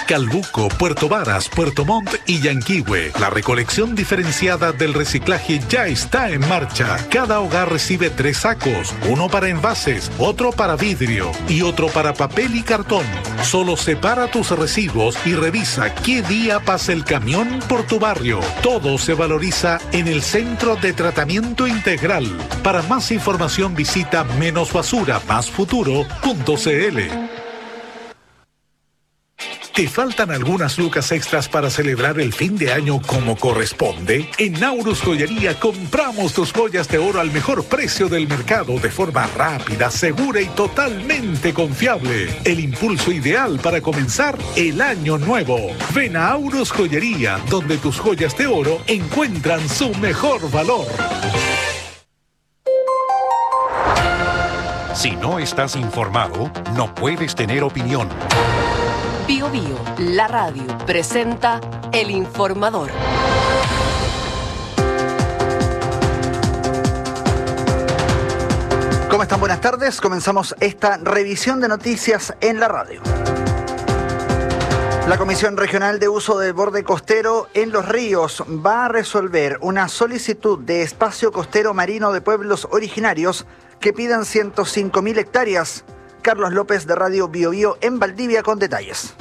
Calbuco, Puerto Varas, Puerto Montt y Yanquihue. La recolección diferenciada del reciclaje ya está en marcha. Cada hogar recibe 3 sacos, uno para envases, otro para vidrio y otro para papel y cartón. Solo separa tus residuos y revisa qué día pasa el camión por tu barrio. Todo se valoriza en el Centro de Tratamiento Integral. Para más información visita menosbasura-másfuturo.cl. ¿Te faltan algunas lucas extras para celebrar el fin de año como corresponde? En Naurus Joyería compramos tus joyas de oro al mejor precio del mercado de forma rápida, segura y totalmente confiable. El impulso ideal para comenzar el año nuevo. Ven a Naurus Joyería, donde tus joyas de oro encuentran su mejor valor. Si no estás informado, no puedes tener opinión. Bio Bio, la radio, presenta El Informador. ¿Cómo están? Buenas tardes. Comenzamos esta revisión de noticias en la radio. La Comisión Regional de Uso del Borde Costero en Los Ríos va a resolver una solicitud de espacio costero marino de pueblos originarios que pidan 105.000 hectáreas. Carlos López de Radio Bio Bio en Valdivia con detalles.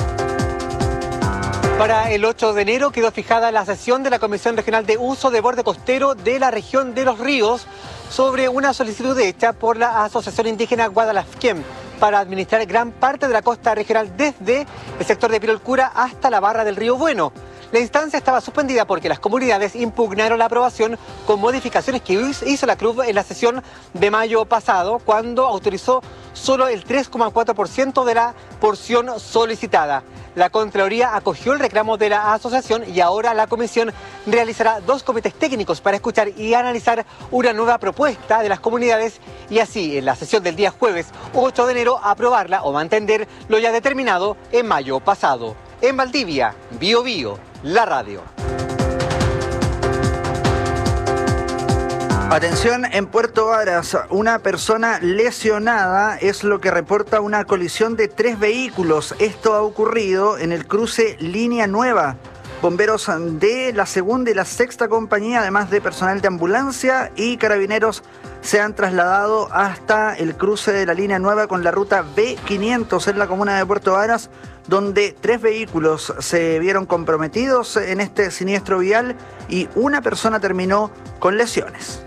Para el 8 de enero quedó fijada la sesión de la Comisión Regional de Uso de Borde Costero de la región de Los Ríos sobre una solicitud hecha por la Asociación Indígena Guadalafquem para administrar gran parte de la costa regional desde el sector de Pirolcura hasta la barra del Río Bueno. La instancia estaba suspendida porque las comunidades impugnaron la aprobación con modificaciones que hizo la CRUB en la sesión de mayo pasado, cuando autorizó solo el 3,4% de la porción solicitada. La Contraloría acogió el reclamo de la asociación y ahora la comisión realizará 2 comités técnicos para escuchar y analizar una nueva propuesta de las comunidades y así en la sesión del día jueves 8 de enero aprobarla o mantener lo ya determinado en mayo pasado. En Valdivia, Bio Bio, la radio. Atención, en Puerto Varas, una persona lesionada es lo que reporta una colisión de 3 vehículos. Esto ha ocurrido en el cruce Línea Nueva. Bomberos de la segunda y la sexta compañía, además de personal de ambulancia y carabineros, se han trasladado hasta el cruce de la Línea Nueva con la ruta B500 en la comuna de Puerto Varas, donde 3 vehículos se vieron comprometidos en este siniestro vial y una persona terminó con lesiones.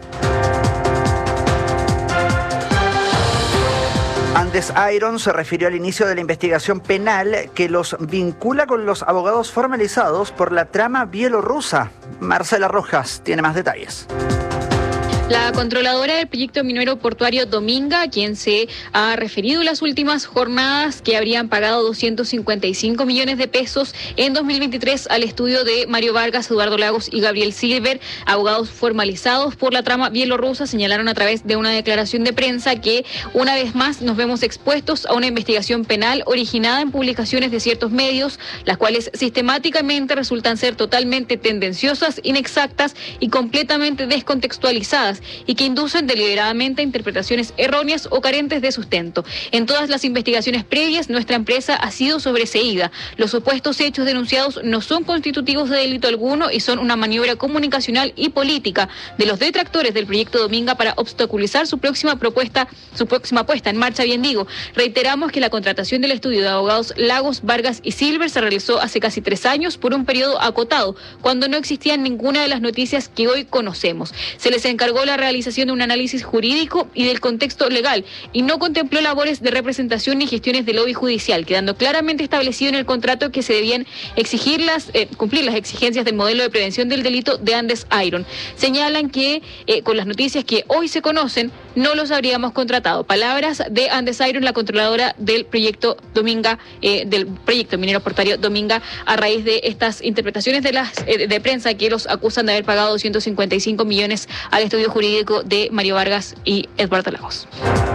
Andes Iron se refirió al inicio de la investigación penal que los vincula con los abogados formalizados por la trama bielorrusa. Marcela Rojas tiene más detalles. La controladora del proyecto minero portuario Dominga, quien se ha referido en las últimas jornadas que habrían pagado 255 millones de pesos en 2023 al estudio de Mario Vargas, Eduardo Lagos y Gabriel Silver, abogados formalizados por la trama bielorrusa, señalaron a través de una declaración de prensa que una vez más nos vemos expuestos a una investigación penal originada en publicaciones de ciertos medios, las cuales sistemáticamente resultan ser totalmente tendenciosas, inexactas y completamente descontextualizadas, y que inducen deliberadamente a interpretaciones erróneas o carentes de sustento. En todas las investigaciones previas, nuestra empresa ha sido sobreseída. Los supuestos hechos denunciados no son constitutivos de delito alguno y son una maniobra comunicacional y política de los detractores del proyecto Dominga para obstaculizar su próxima puesta en marcha, bien digo. Reiteramos que la contratación del estudio de abogados Lagos, Vargas y Silver se realizó hace casi 3 años por un periodo acotado, cuando no existían ninguna de las noticias que hoy conocemos. Se les encargó la realización de un análisis jurídico y del contexto legal y no contempló labores de representación ni gestiones de lobby judicial, quedando claramente establecido en el contrato que se debían cumplir las exigencias del modelo de prevención del delito de Andes Iron. Señalan que con las noticias que hoy se conocen no los habríamos contratado. Palabras de Andes Iron, la controladora del proyecto Dominga, del proyecto minero portuario Dominga, a raíz de estas interpretaciones de prensa que los acusan de haber pagado 255 millones al estudio jurídico de Mario Vargas y Eduardo Lagos.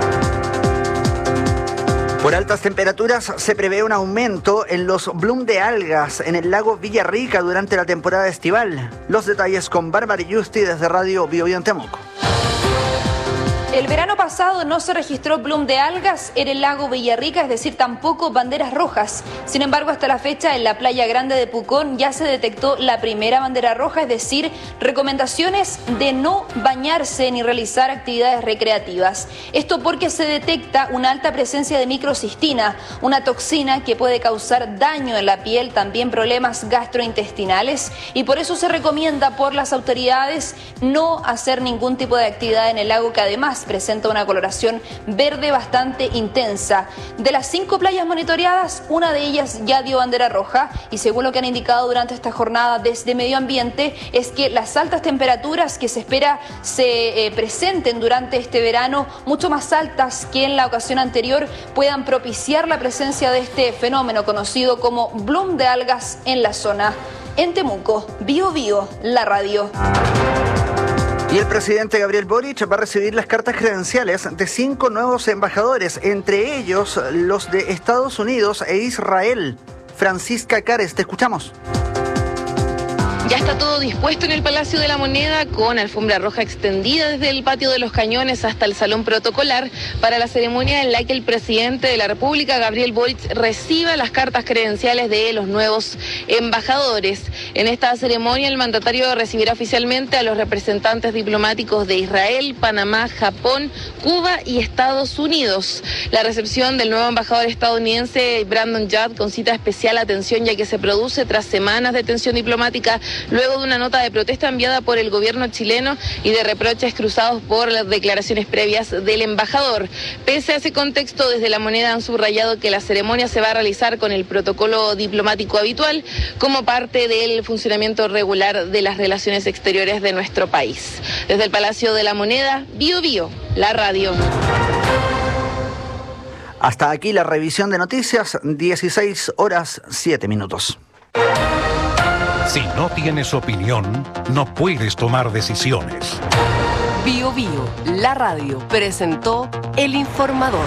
Por altas temperaturas se prevé un aumento en los bloom de algas en el lago Villarrica durante la temporada estival. Los detalles con Bárbara Yusti desde Radio Bio Bio en Temuco. El verano pasado no se registró bloom de algas en el lago Villarrica, es decir, tampoco banderas rojas. Sin embargo, hasta la fecha en la playa grande de Pucón ya se detectó la primera bandera roja, es decir, recomendaciones de no bañarse ni realizar actividades recreativas. Esto porque se detecta una alta presencia de microcistina, una toxina que puede causar daño en la piel, también problemas gastrointestinales, y por eso se recomienda por las autoridades no hacer ningún tipo de actividad en el lago, que además presenta una coloración verde bastante intensa. De las 5 playas monitoreadas, una de ellas ya dio bandera roja, y según lo que han indicado durante esta jornada desde Medio Ambiente, es que las altas temperaturas que se espera se presenten durante este verano, mucho más altas que en la ocasión anterior, puedan propiciar la presencia de este fenómeno conocido como bloom de algas en la zona. En Temuco, Bío Bío, la radio. Y el presidente Gabriel Boric va a recibir las cartas credenciales de 5 nuevos embajadores, entre ellos los de Estados Unidos e Israel. Francisca Cares, te escuchamos. Ya está todo dispuesto en el Palacio de la Moneda, con alfombra roja extendida desde el Patio de los Cañones hasta el Salón Protocolar para la ceremonia en la que el presidente de la República, Gabriel Boric, reciba las cartas credenciales de los nuevos embajadores. En esta ceremonia el mandatario recibirá oficialmente a los representantes diplomáticos de Israel, Panamá, Japón, Cuba y Estados Unidos. La recepción del nuevo embajador estadounidense Brandon Judd concita especial atención, ya que se produce tras semanas de tensión diplomática luego de una nota de protesta enviada por el gobierno chileno y de reproches cruzados por las declaraciones previas del embajador. Pese a ese contexto, desde La Moneda han subrayado que la ceremonia se va a realizar con el protocolo diplomático habitual como parte del funcionamiento regular de las relaciones exteriores de nuestro país. Desde el Palacio de la Moneda, Bío Bío, la radio. Hasta aquí la revisión de noticias, 16 horas 7 minutos. Si no tienes opinión, no puedes tomar decisiones. Bío Bío, la radio, presentó El Informador.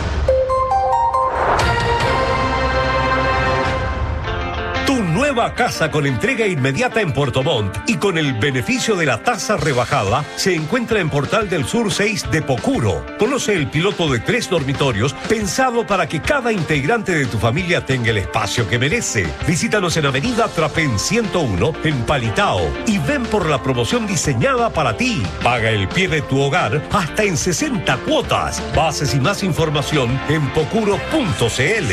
Tu nueva casa con entrega inmediata en Puerto Montt y con el beneficio de la tasa rebajada se encuentra en Portal del Sur 6 de Pocuro. Conoce el piloto de 3 dormitorios pensado para que cada integrante de tu familia tenga el espacio que merece. Visítanos en Avenida Trapén 101 en Palitao y ven por la promoción diseñada para ti. Paga el pie de tu hogar hasta en 60 cuotas. Bases y más información en pocuro.cl.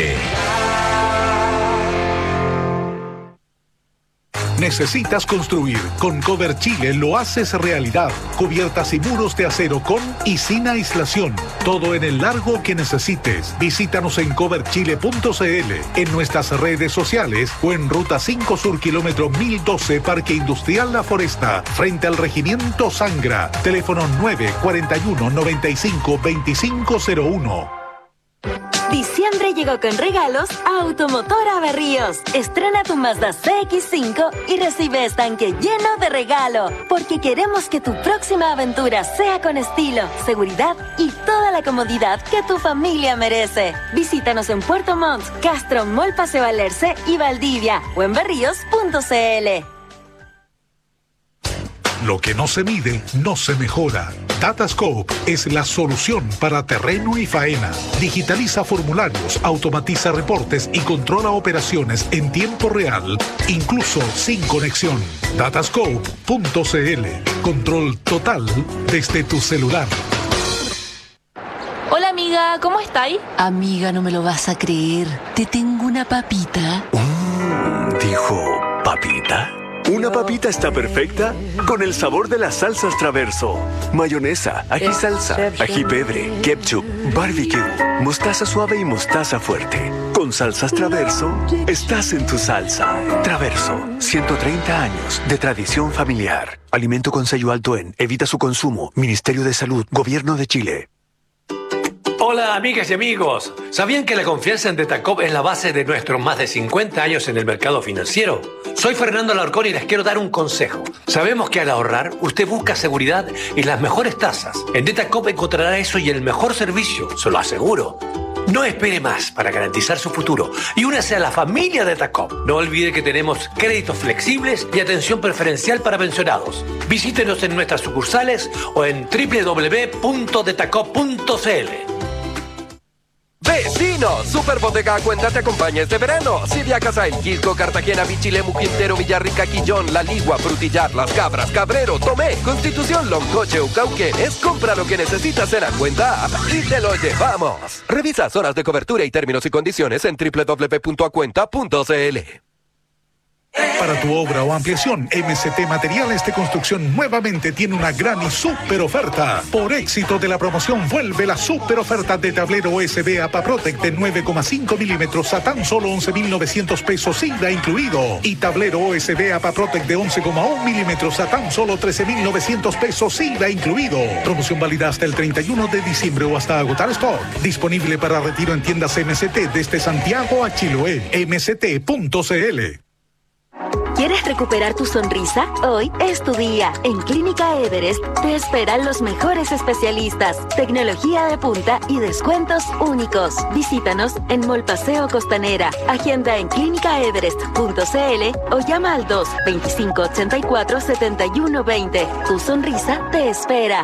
¿Necesitas construir? Con Cover Chile lo haces realidad. Cubiertas y muros de acero con y sin aislación. Todo en el largo que necesites. Visítanos en coverchile.cl, en nuestras redes sociales o en Ruta 5 Sur, kilómetro 1012, Parque Industrial La Foresta, frente al Regimiento Sangra. Teléfono 941-95-2501. Diciembre llegó con regalos a Automotora Berríos. Estrena tu Mazda CX-5 y recibe estanque lleno de regalo, porque queremos que tu próxima aventura sea con estilo, seguridad y toda la comodidad que tu familia merece. Visítanos en Puerto Montt, Castro, Mall Paseo Alerce y Valdivia o en berríos.cl. Lo que no se mide, no se mejora. Datascope es la solución para terreno y faena. Digitaliza formularios, automatiza reportes y controla operaciones en tiempo real, incluso sin conexión. Datascope.cl. Control total desde tu celular. Hola amiga, ¿cómo estáis? Amiga, no me lo vas a creer. Te tengo una papita. ¿Dijo papita? Una papita está perfecta con el sabor de las salsas Traverso. Mayonesa, ají salsa, ají pebre, ketchup, barbecue, mostaza suave y mostaza fuerte. Con salsas Traverso, estás en tu salsa. Traverso, 130 años de tradición familiar. Alimento con sello alto en Evita su consumo. Ministerio de Salud, Gobierno de Chile. Hola amigas y amigos, ¿sabían que la confianza en Datacop es la base de nuestros más de 50 años en el mercado financiero? Soy Fernando Alarcón y les quiero dar un consejo. Sabemos que al ahorrar, usted busca seguridad y las mejores tasas. En Datacop encontrará eso y el mejor servicio, se lo aseguro. No espere más para garantizar su futuro y únase a la familia de Tacop. No olvide que tenemos créditos flexibles y atención preferencial para pensionados. Visítenos en nuestras sucursales o en www.detacop.cl. ¡Vecinos! Superbodega Cuenta te acompaña este verano. Si viajas a El Quilco, Cartagena, Bichilemu, Quintero, Villarrica, Quillón, La Ligua, Frutillar, Las Cabras, Cabrero, Tomé, Constitución, Loncoche o Cauquenes, compra lo que necesitas en la Cuenta App y te lo llevamos. Revisa zonas de cobertura y términos y condiciones en www.acuenta.cl. Para tu obra o ampliación, MCT Materiales de Construcción nuevamente tiene una gran y súper oferta. Por éxito de la promoción, vuelve la súper oferta de tablero USB APAPROTEC de 9,5 milímetros a tan solo 11.900 pesos IVA incluido. Y tablero USB APAPROTEC de 11,1 milímetros a tan solo 13.900 pesos IVA incluido. Promoción válida hasta el 31 de diciembre o hasta agotar stock. Disponible para retiro en tiendas MCT desde Santiago a Chiloé. MCT.cl. ¿Quieres recuperar tu sonrisa? Hoy es tu día. En Clínica Everest te esperan los mejores especialistas, tecnología de punta y descuentos únicos. Visítanos en Mall Paseo Costanera. Agenda en clínicaeverest.cl o llama al 2-2584-7120. Tu sonrisa te espera.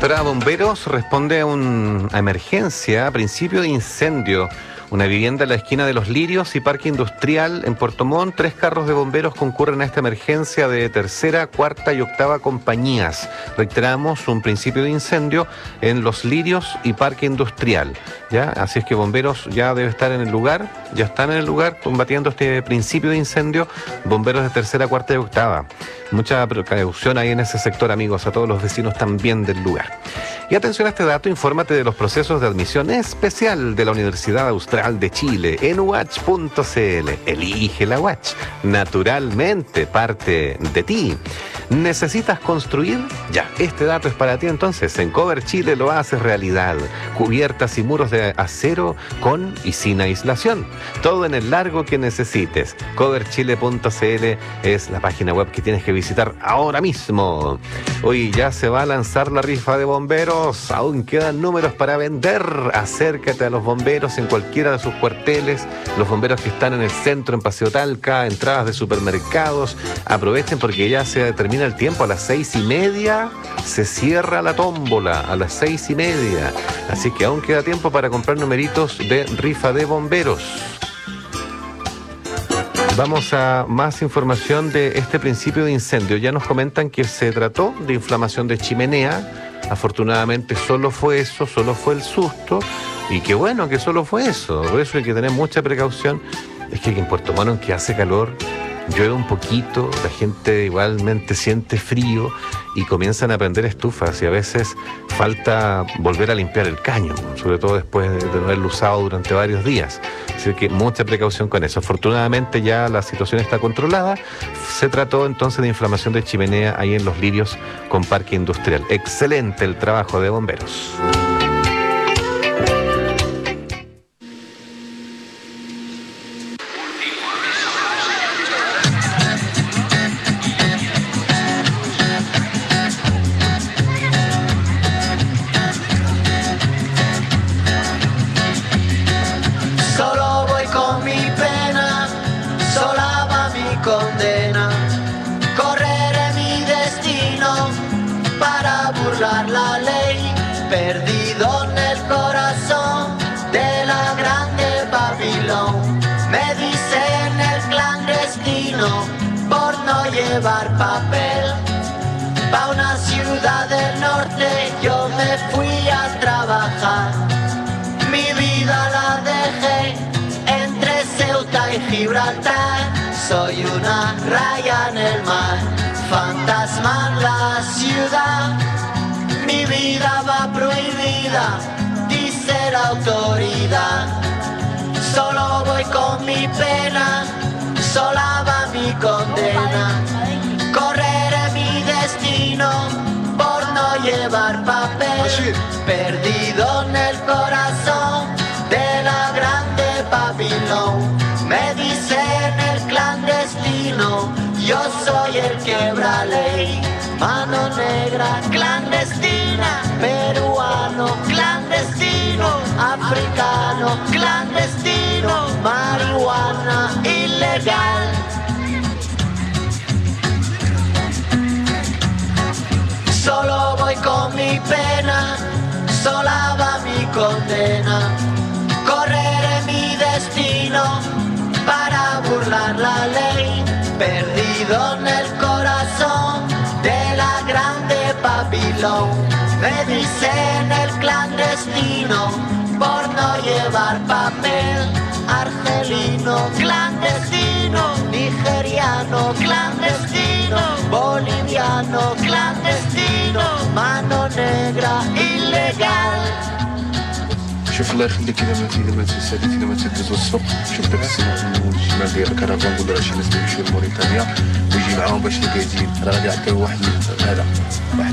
Directora de Bomberos responde a una emergencia a principio de incendio. Una vivienda en la esquina de Los Lirios y Parque Industrial en Puerto Montt. 3 carros de bomberos concurren a esta emergencia de 3ª, 4ª y 8ª compañías. Reiteramos, un principio de incendio en Los Lirios y Parque Industrial. ¿Ya? Así es que bomberos ya debe estar en el lugar, ya están en el lugar combatiendo este principio de incendio. Bomberos de 3ª, 4ª y 8ª. Mucha precaución ahí en ese sector, amigos, a todos los vecinos también del lugar. Y atención a este dato, infórmate de los procesos de admisión especial de la Universidad Austral de Chile en UACH.cl. Elige la UACH. Naturalmente, parte de ti. ¿Necesitas construir? Ya, este dato es para ti entonces. En Cover Chile lo haces realidad. Cubiertas y muros de acero con y sin aislación. Todo en el largo que necesites. Coverchile.cl es la página web que tienes que visitar ahora mismo. Hoy ya se va a lanzar la rifa de bomberos. Aún quedan números para vender. Acércate a los bomberos en cualquiera de sus cuarteles. Los bomberos que están en el centro, en Paseo Talca, entradas de supermercados. Aprovechen porque ya se termina el tiempo. A las 6:30 se cierra la tómbola. A las 6:30. Así que aún queda tiempo para comprar numeritos de rifa de bomberos. Vamos a más información de este principio de incendio. Ya nos comentan que se trató de inflamación de chimenea. Afortunadamente solo fue eso, solo fue el susto. Y qué bueno que solo fue eso. Por eso hay que tener mucha precaución. Es que aquí en Puerto Montt, que hace calor, llueve un poquito, la gente igualmente siente frío y comienzan a prender estufas y a veces falta volver a limpiar el caño, sobre todo después de haberlo usado durante varios días. Así que mucha precaución con eso. Afortunadamente ya la situación está controlada. Se trató entonces de inflamación de chimenea ahí en Los Lirios con Parque Industrial. Excelente el trabajo de bomberos. La ley, perdido en el corazón de la grande Babilón. Me dicen el clandestino por no llevar papel. Pa' una ciudad del norte yo me fui a trabajar. Mi vida la dejé entre Ceuta y Gibraltar. Soy una raya en el mar, fantasma en la ciudad. Mi vida va prohibida, dice la autoridad. Solo voy con mi pena, sola va mi condena. Correré mi destino por no llevar papel. Perdido en el corazón de la grande Babilón. Me dicen el clandestino, yo soy el quebra ley. Mano negra, clandestina, peruano, clandestino, africano, clandestino, marihuana, ilegal. Solo voy con mi pena, sola va mi condena. Correré mi destino para burlar la ley, perdido en el corazón de la grande Babilón. Me dicen el clandestino por no llevar papel. Argelino, clandestino, nigeriano, clandestino, boliviano, clandestino, mano negra, ilegal. شوف الله يخليك لما تسالي لما تدوز السوق شوف داك الشمال ديال الكرفان نقول راه شي ناس يمشيو لموريتانيا ويجي معاهم باش الكايدين راه غادي يعطيو واحد هذا واحد.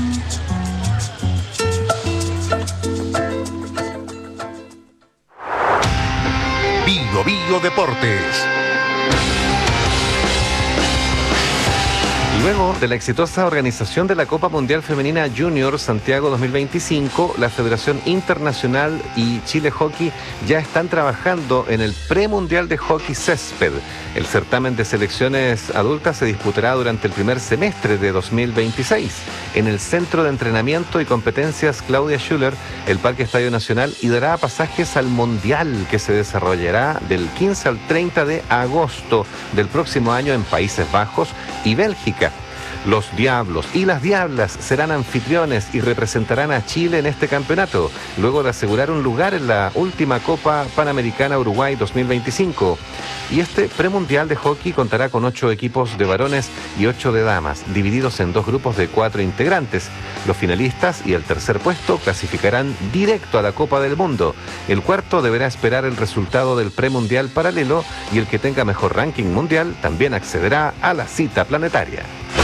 Bio Deportes. Luego de la exitosa organización de la Copa Mundial Femenina Junior Santiago 2025, la Federación Internacional y Chile Hockey ya están trabajando en el Premundial de Hockey Césped. El certamen de selecciones adultas se disputará durante el primer semestre de 2026 en el Centro de Entrenamiento y Competencias Claudia Schuller, el Parque Estadio Nacional, y dará pasajes al Mundial que se desarrollará del 15 al 30 de agosto del próximo año en Países Bajos y Bélgica. Los Diablos y las Diablas serán anfitriones y representarán a Chile en este campeonato, luego de asegurar un lugar en la última Copa Panamericana Uruguay 2025. Y este premundial de hockey contará con 8 equipos de varones y 8 de damas, divididos en 2 grupos de 4 integrantes. Los finalistas y el tercer puesto clasificarán directo a la Copa del Mundo. El cuarto deberá esperar el resultado del premundial paralelo y el que tenga mejor ranking mundial también accederá a la cita planetaria.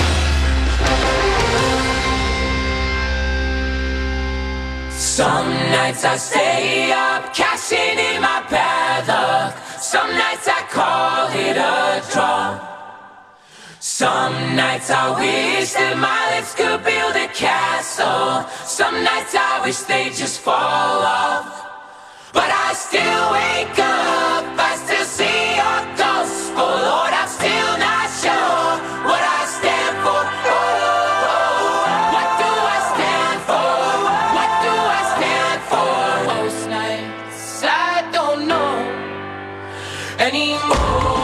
Some nights I stay up, cashing in my bad luck. Some nights I call it a draw. Some nights I wish that my lips could build a castle. Some nights I wish they just fall off. But I still wake up, I still see your ghost. Oh Lord, I'm still not sure what I stand for. What do I stand for? What do I stand for? Most nights I don't know anymore.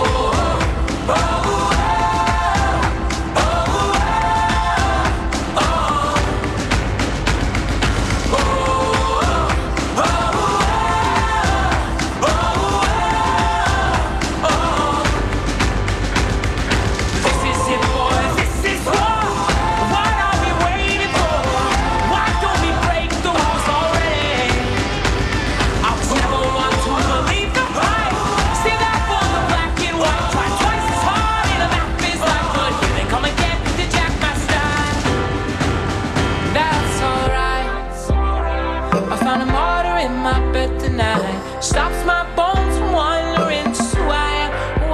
Stops my bones from wandering just why am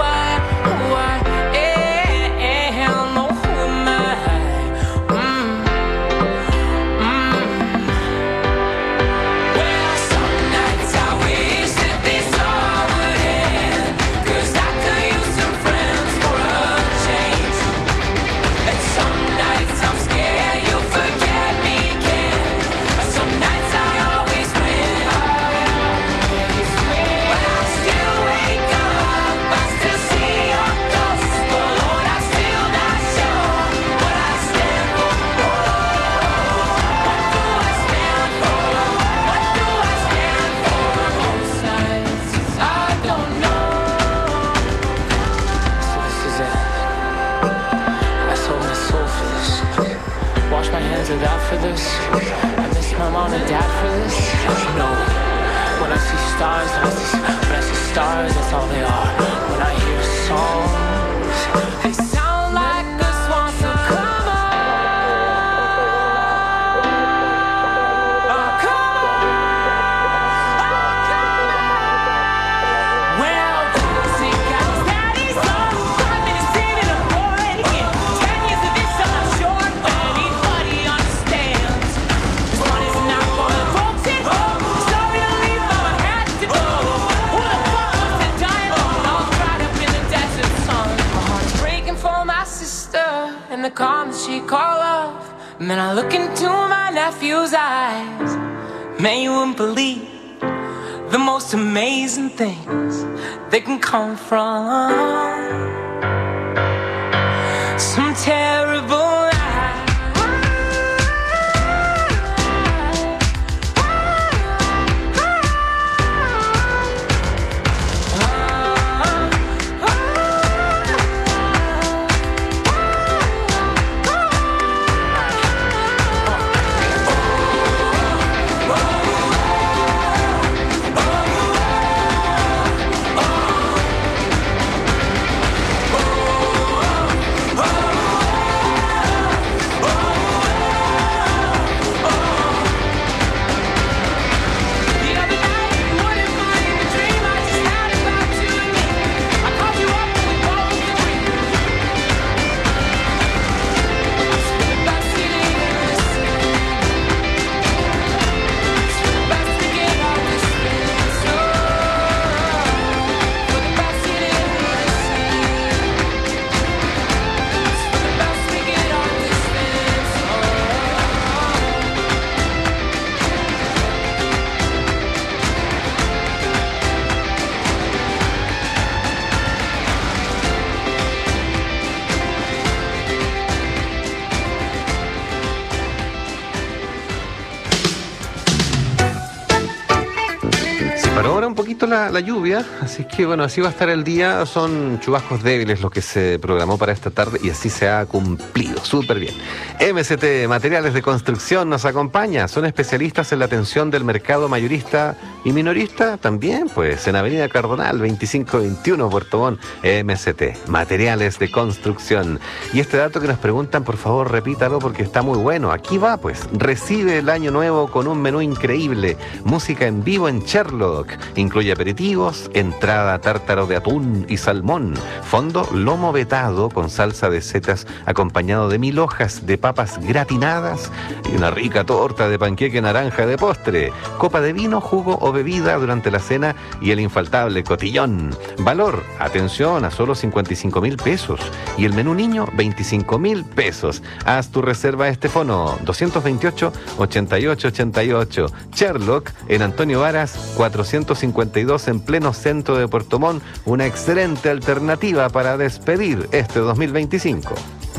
oh, who am I? Well, some nights I wish that this all would end, 'cause I could use some friends for a change. And some nights I'm scared you'll forget me again. Some nights I always win. Out for this, I miss my mom and dad for this. You know, when I see stars, when I see stars, that's all they are. When I hear songs, they sound like a swan, so come on. Oh, come on. Oh, come on. Well, music got daddy's on. 5 minutes in and I'm bored again. 10 years of this, I'm not sure when anybody understands. This one is not for the folks at home. Sorry to leave, but I had to go. Who the fuck wants to die alone? All dried up in the desert sun. My heart's breaking for my sister and the calm that she called off. And then I look into my nephew's eyes. Man, you wouldn't believe the most amazing things that can come from some terrible poquito la lluvia, así que bueno, así va a estar el día. Son chubascos débiles lo que se programó para esta tarde y así se ha cumplido, súper bien. MST Materiales de Construcción nos acompaña, son especialistas en la atención del mercado mayorista y minorista también, pues en Avenida Cardonal 2521 Puerto Montt. MST Materiales de Construcción. Y este dato que nos preguntan, por favor repítalo porque está muy bueno. Aquí va, pues, recibe el año nuevo con un menú increíble, música en vivo en Sherlock, incluye aperitivos, entrada tártaro de atún y salmón, fondo lomo vetado con salsa de setas acompañado de 1000 hojas de papas gratinadas y una rica torta de panqueque naranja de postre, copa de vino, jugo o bebida durante la cena y el infaltable cotillón. Valor, atención, a solo 55.000 pesos y el menú niño 25.000 pesos. Haz tu reserva a este fono 228-8888. Sherlock en Antonio Varas 452 en pleno centro de Puerto Montt, una excelente alternativa para despedir este 2025.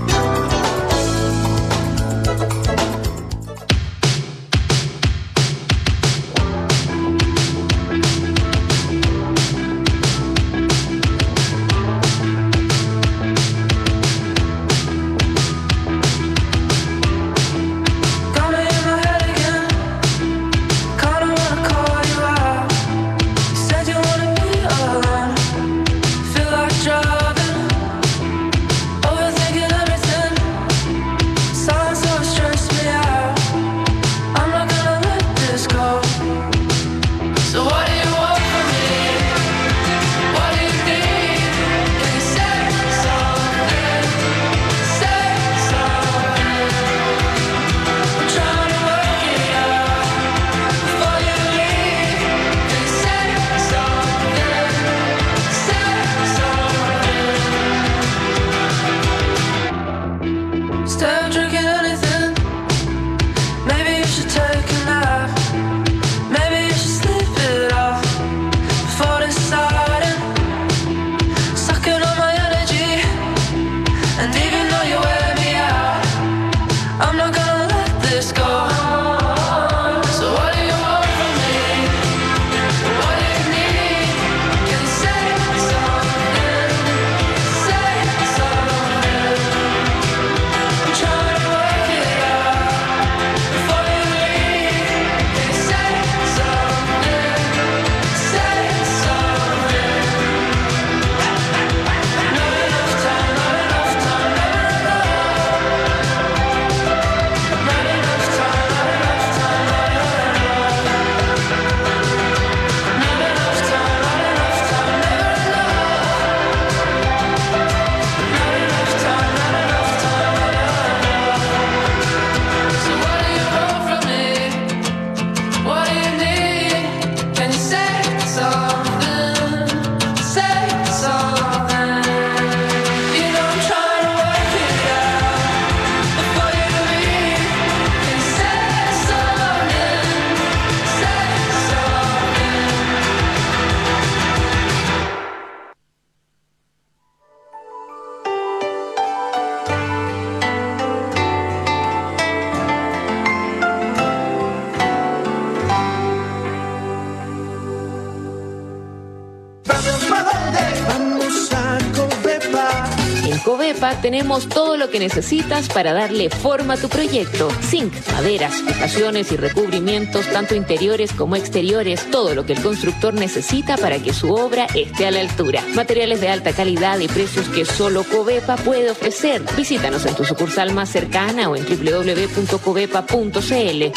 Covepa tenemos todo lo que necesitas para darle forma a tu proyecto. Zinc, maderas, fijaciones y recubrimientos, tanto interiores como exteriores, todo lo que el constructor necesita para que su obra esté a la altura. Materiales de alta calidad y precios que solo Covepa puede ofrecer. Visítanos en tu sucursal más cercana o en www.covepa.cl.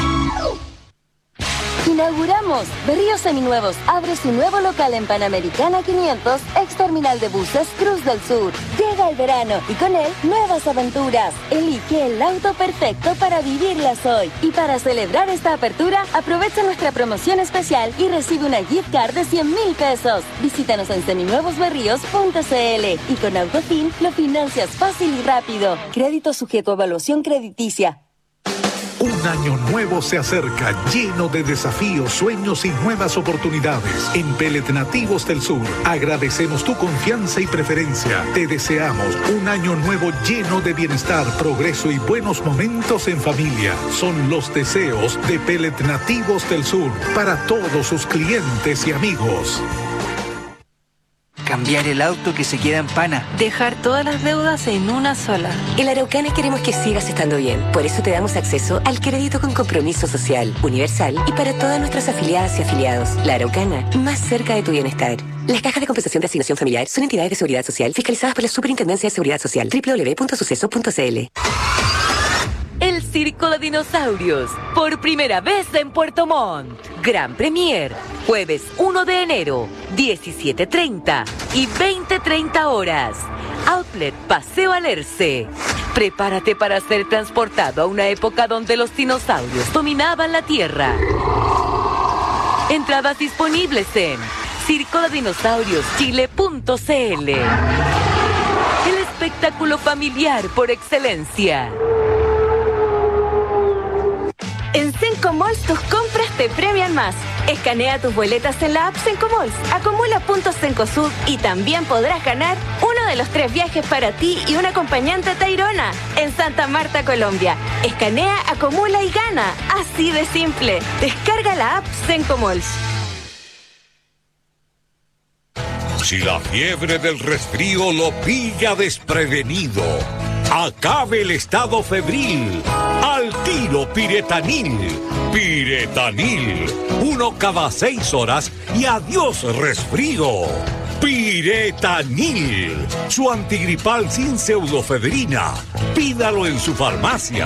Inauguramos. Berríos Seminuevos abre su nuevo local en Panamericana 500, ex terminal de buses Cruz del Sur. Llega el verano y con él nuevas aventuras. Elige el auto perfecto para vivirlas hoy. Y para celebrar esta apertura, aprovecha nuestra promoción especial y recibe una gift card de 100.000 pesos. Visítanos en seminuevosberríos.cl y con Autofin lo financias fácil y rápido. Crédito sujeto a evaluación crediticia. Un Un año nuevo se acerca, lleno de desafíos, sueños y nuevas oportunidades. En Pellet Nativos del Sur, agradecemos tu confianza y preferencia. Te deseamos un año nuevo lleno de bienestar, progreso y buenos momentos en familia. Son los deseos de Pellet Nativos del Sur para todos sus clientes y amigos. Cambiar el auto que se queda en pana. Dejar todas las deudas en una sola. En la Araucana queremos que sigas estando bien. Por eso te damos acceso al crédito con compromiso social, universal y para todas nuestras afiliadas y afiliados. La Araucana, más cerca de tu bienestar. Las cajas de compensación de asignación familiar son entidades de seguridad social fiscalizadas por la Superintendencia de Seguridad Social. www.suceso.cl. El Circo de Dinosaurios, por primera vez en Puerto Montt. Gran Premier, jueves 1 de enero, 17:30 y 20:30 horas. Outlet Paseo Alerce. Prepárate para ser transportado a una época donde los dinosaurios dominaban la Tierra. Entradas disponibles en circodedinosaurioschile.cl. El espectáculo familiar por excelencia. En Sencomalls tus compras te premian más. Escanea tus boletas en la app Sencomalls, acumula puntos Cencosud y también podrás ganar uno de los 3 viajes para ti y un acompañante a Tayrona en Santa Marta, Colombia. Escanea, acumula y gana. Así de simple. Descarga la app Sencomalls. Si la fiebre del resfrío lo pilla desprevenido, acabe el estado febril. Al tiro Piretanil. Piretanil. 1 cada 6 horas y adiós resfrío. Piretanil. Su antigripal sin pseudofebrina. Pídalo en su farmacia.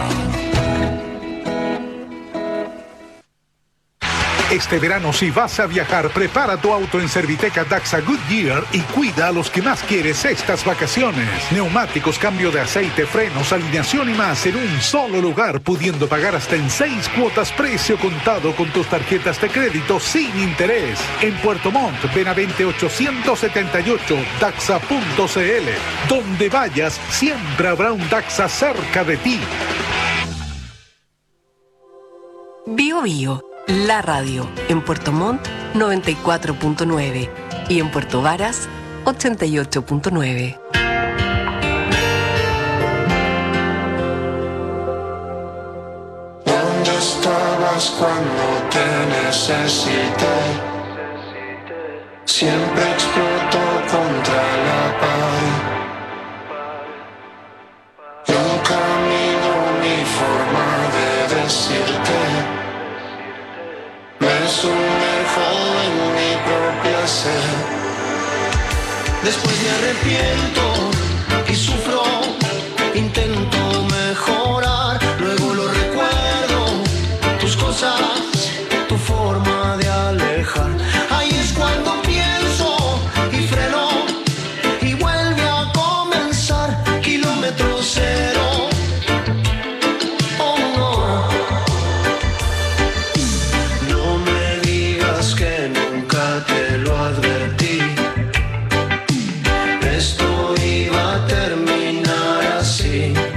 Este verano, si vas a viajar, prepara tu auto en Serviteca Daxa Goodyear y cuida a los que más quieres estas vacaciones. Neumáticos, cambio de aceite, frenos, alineación y más en un solo lugar, pudiendo pagar hasta en 6 cuotas precio contado con tus tarjetas de crédito sin interés. En Puerto Montt, Benavente 878, Daxa.cl. Donde vayas, siempre habrá un Daxa cerca de ti. Bio Bio, la radio, en Puerto Montt 94.9 y en Puerto Varas 88.9. ¿Dónde estabas cuando te necesité? Siempre explotó contra la pared. Un camino, mi forma de decirte. Me sumerjo en mi propia sed. Después me arrepiento y sufro. Intento mejorar, luego lo recuerdo. Tus cosas, tu forma de alejar. Ahí es cuando pienso y freno y vuelve a comenzar. Kilómetro cero. Oh no. No me digas que nunca te lo advertí. Esto iba a terminar así.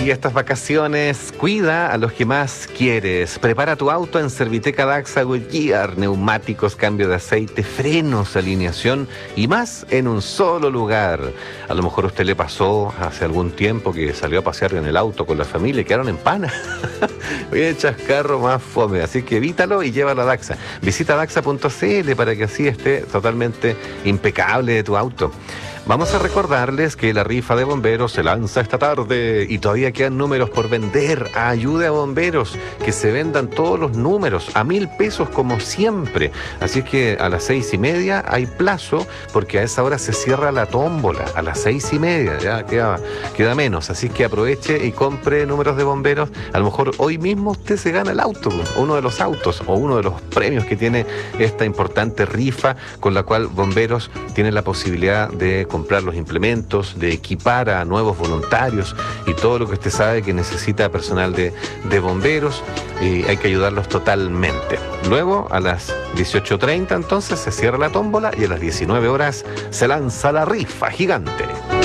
Y estas vacaciones, cuida a los que más quieres. Prepara tu auto en Serviteca Daxa Goodyear. Neumáticos, cambio de aceite, frenos, alineación y más en un solo lugar. A lo mejor a usted le pasó hace algún tiempo que salió a pasear en el auto con la familia y quedaron en pana. Hoy echas carro más fome, así que evítalo y llévalo a Daxa. Visita daxa.cl para que así esté totalmente impecable de tu auto. Vamos a recordarles que la rifa de bomberos se lanza esta tarde y todavía quedan números por vender. Ayude a bomberos, que se vendan todos los números a 1.000 pesos como siempre. Así es que a las 6:30 hay plazo, porque a esa hora se cierra la tómbola. A las 6:30 ya queda menos. Así que aproveche y compre números de bomberos. A lo mejor hoy mismo usted se gana el auto, uno de los autos o uno de los premios que tiene esta importante rifa, con la cual bomberos tienen la posibilidad de comprar los implementos, de equipar a nuevos voluntarios y todo lo que usted sabe que necesita personal de bomberos, y hay que ayudarlos totalmente. Luego, a las 18:30 entonces se cierra la tómbola y a las 19 horas se lanza la rifa gigante.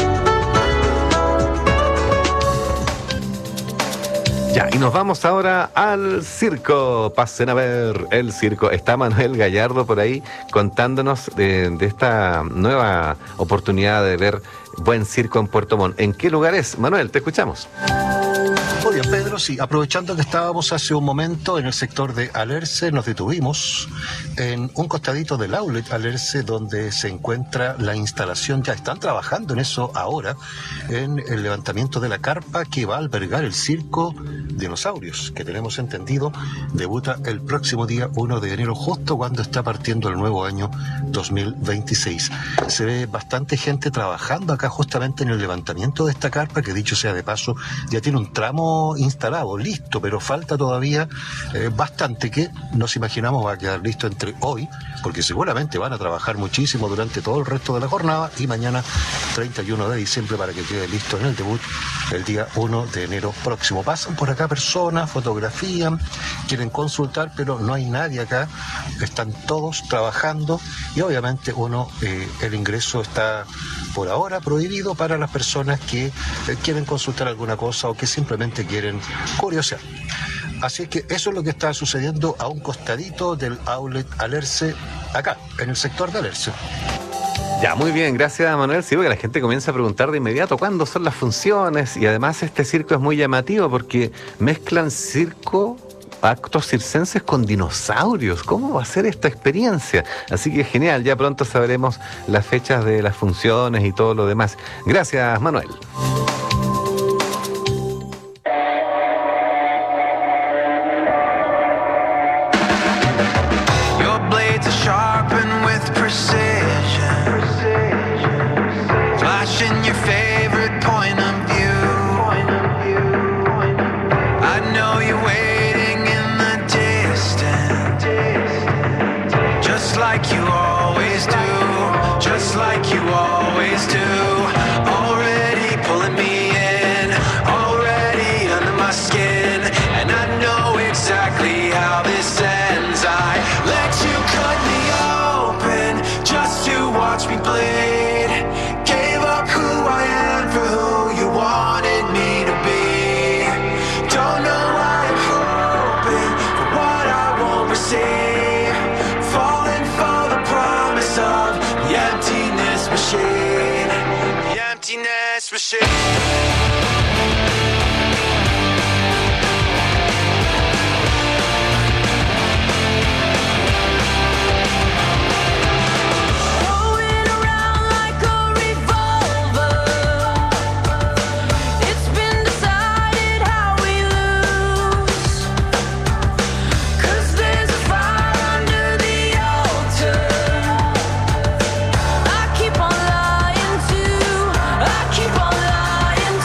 Ya, y nos vamos ahora al circo. Pasen a ver el circo. Está Manuel Gallardo por ahí contándonos de esta nueva oportunidad de ver buen circo en Puerto Montt. ¿En qué lugar es? Manuel, te escuchamos. Oye, Pedro, sí, aprovechando que estábamos hace un momento en el sector de Alerce, nos detuvimos en un costadito del outlet Alerce, donde se encuentra la instalación, ya están trabajando en eso ahora, en el levantamiento de la carpa que va a albergar el circo Dinosaurios, que tenemos entendido debuta el próximo día 1 de enero, justo cuando está partiendo el nuevo año 2026. Se ve bastante gente trabajando acá justamente en el levantamiento de esta carpa, que dicho sea de paso, ya tiene un tramo instalado, listo, pero falta todavía bastante, que nos imaginamos va a quedar listo entre hoy, porque seguramente van a trabajar muchísimo durante todo el resto de la jornada, y mañana 31 de diciembre para que quede listo en el debut el día 1 de enero próximo. Pasan por acá personas, fotografían, quieren consultar, pero no hay nadie acá, están todos trabajando y obviamente el ingreso está por ahora prohibido para las personas que quieren consultar alguna cosa o que simplemente quieren curiosear. Así que eso es lo que está sucediendo a un costadito del outlet Alerce, acá, en el sector de Alerce. Ya, muy bien, gracias Manuel. Sí, porque la gente comienza a preguntar de inmediato cuándo son las funciones, y además este circo es muy llamativo porque mezclan circo, actos circenses con dinosaurios. ¿Cómo va a ser esta experiencia? Así que genial, ya pronto sabremos las fechas de las funciones y todo lo demás. Gracias, Manuel. Your blades are sharpened with precision, flashing your favorite point of view. I know you're waiting in the distance, just like you always do, just like you always do. Already pulling me in, already under my skin, and I know exactly how this ends. I let you cut me open just to watch me bleed. Gave up who I am for who you wanted me to be. Don't know why I'm hoping for what I won't receive. Falling for the promise of the emptiness machine. The emptiness machine. I keep on lying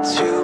to